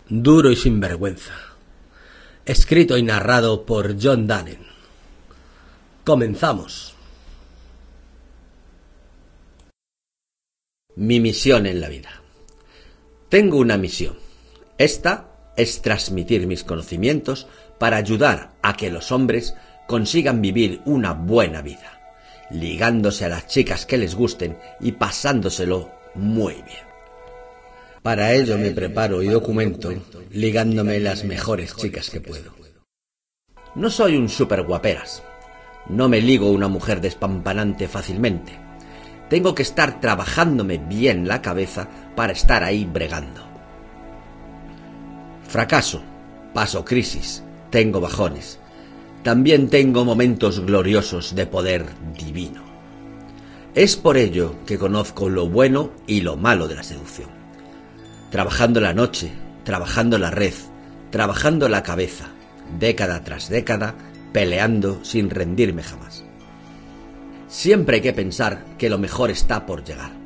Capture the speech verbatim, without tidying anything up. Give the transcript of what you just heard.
Duro y sinvergüenza. Escrito y narrado por John Dannen. Comenzamos. Mi misión en la vida. Tengo una misión. Esta es transmitir mis conocimientos para ayudar a que los hombres consigan vivir una buena vida, ligándose a las chicas que les gusten y pasándoselo muy bien. Para ello me preparo y documento ligándome las mejores chicas que puedo. No soy un superguaperas. No me ligo a una mujer despampanante fácilmente. Tengo que estar trabajándome bien la cabeza para estar ahí bregando. Fracaso, paso crisis, tengo bajones. También tengo momentos gloriosos de poder divino. Es por ello que conozco lo bueno y lo malo de la seducción. Trabajando la noche, trabajando la red, trabajando la cabeza, década tras década, peleando sin rendirme jamás. Siempre hay que pensar que lo mejor está por llegar.